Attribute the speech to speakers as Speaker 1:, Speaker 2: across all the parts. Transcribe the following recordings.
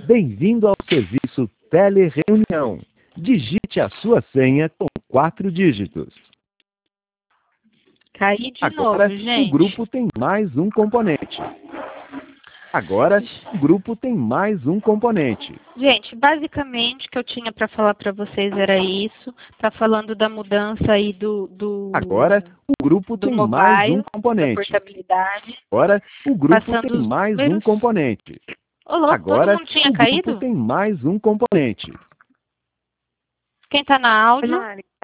Speaker 1: Bem-vindo ao serviço Telereunião. Digite a sua senha com 4 dígitos.
Speaker 2: Caí de
Speaker 1: Agora,
Speaker 2: novo, gente.
Speaker 1: o grupo tem mais um componente. Agora, o grupo tem mais um componente.
Speaker 2: Gente, basicamente o que eu tinha para falar para vocês era isso. Tá falando da mudança aí
Speaker 1: Agora, o grupo
Speaker 2: do
Speaker 1: tem
Speaker 2: mobile,
Speaker 1: mais um
Speaker 2: da
Speaker 1: componente.
Speaker 2: portabilidade.
Speaker 1: Agora, o grupo
Speaker 2: Passando
Speaker 1: tem
Speaker 2: os
Speaker 1: mais um
Speaker 2: números.
Speaker 1: componente.
Speaker 2: Ô, louco, todo
Speaker 1: Agora,
Speaker 2: mundo tinha
Speaker 1: o
Speaker 2: caído?
Speaker 1: grupo tem mais um componente.
Speaker 2: Quem tá na áudio?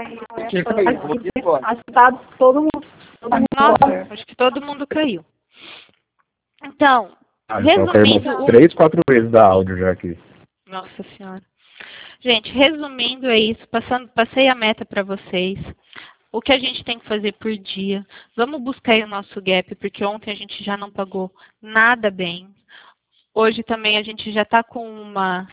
Speaker 3: Assustado todo mundo.
Speaker 2: Nossa, acho que todo mundo caiu. Então,
Speaker 4: Já caiu
Speaker 2: resumindo,
Speaker 4: umas 3, 4 vezes da áudio já aqui.
Speaker 2: Nossa Senhora. Gente, resumindo é isso. Passei a meta para vocês. O que a gente tem que fazer por dia. Vamos buscar aí o nosso gap, porque ontem a gente já não pagou nada bem. Hoje também a gente já está com uma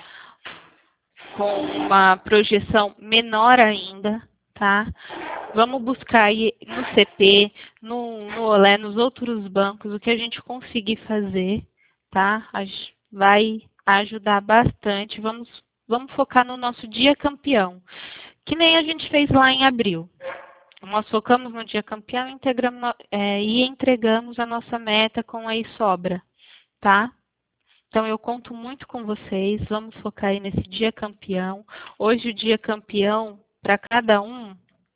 Speaker 2: projeção menor ainda, tá? Vamos buscar aí no CP, no Olé, nos outros bancos, o que a gente conseguir fazer, tá? Vai ajudar bastante. Vamos focar no nosso dia campeão, que nem a gente fez lá em abril. Nós focamos no dia campeão e entregamos a nossa meta com aí sobra, tá? Então, eu conto muito com vocês. Vamos focar aí nesse dia campeão. Hoje, o dia campeão, para cada um,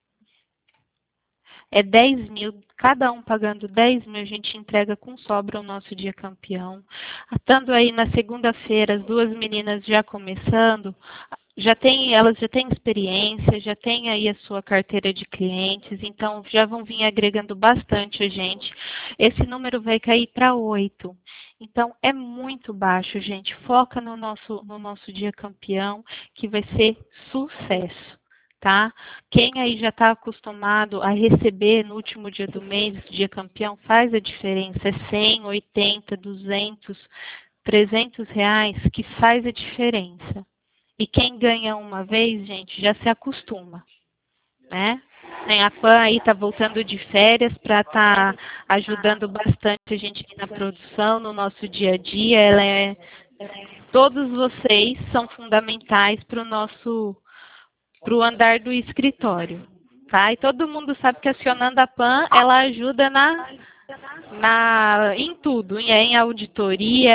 Speaker 2: é 10 mil. Cada um pagando 10 mil, a gente entrega com sobra o nosso dia campeão. Estando aí na segunda-feira, as 2 meninas já começando, elas já têm experiência, já têm aí a sua carteira de clientes, então já vão vir agregando bastante a gente. Esse número vai cair para 8. Então, é muito baixo, gente. Foca no nosso dia campeão, que vai ser sucesso, tá? Quem aí já está acostumado a receber no último dia do mês, esse dia campeão, faz a diferença. É 100, 80, 200, 300 reais que faz a diferença. E quem ganha uma vez, gente, já se acostuma, né? A PAN aí está voltando de férias para estar ajudando bastante a gente aqui na produção, no nosso dia a dia. Todos vocês são fundamentais para o andar do escritório, tá? E todo mundo sabe que acionando a PAN, ela ajuda em tudo, em auditoria,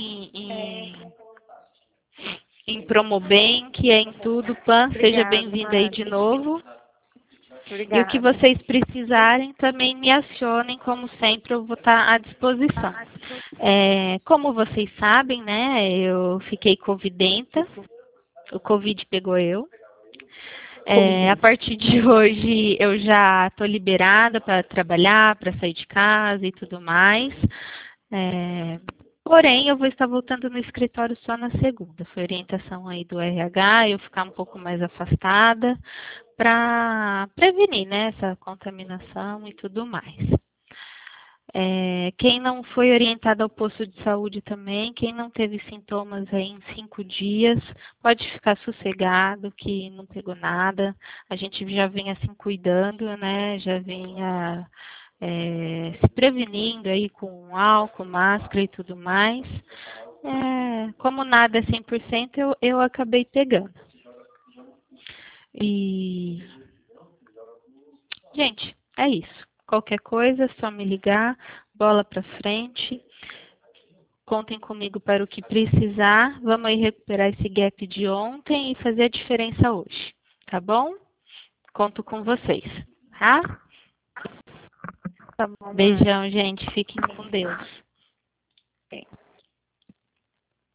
Speaker 2: em Promobank, em tudo. PAN, seja bem-vinda aí de novo.
Speaker 3: Obrigada.
Speaker 2: E o que vocês precisarem, também me acionem, como sempre, eu vou estar à disposição. Como vocês sabem, né, eu fiquei covidenta, o Covid pegou eu. A partir de hoje, eu já estou liberada para trabalhar, para sair de casa e tudo mais. Porém, eu vou estar voltando no escritório só na segunda. Foi orientação aí do RH, eu ficar um pouco mais afastada para prevenir, né, essa contaminação e tudo mais. Quem não foi orientado ao posto de saúde também, quem não teve sintomas aí em 5 dias, pode ficar sossegado que não pegou nada. A gente já vem assim cuidando, né, já vinha se prevenindo aí com álcool, máscara e tudo mais. Como nada é 100%, eu acabei pegando. E, gente, é isso. Qualquer coisa, é só me ligar, bola para frente. Contem comigo para o que precisar. Vamos aí recuperar esse gap de ontem e fazer a diferença hoje, tá bom? Conto com vocês, tá?
Speaker 3: Tá bom,
Speaker 2: Beijão, gente. Fiquem com Deus.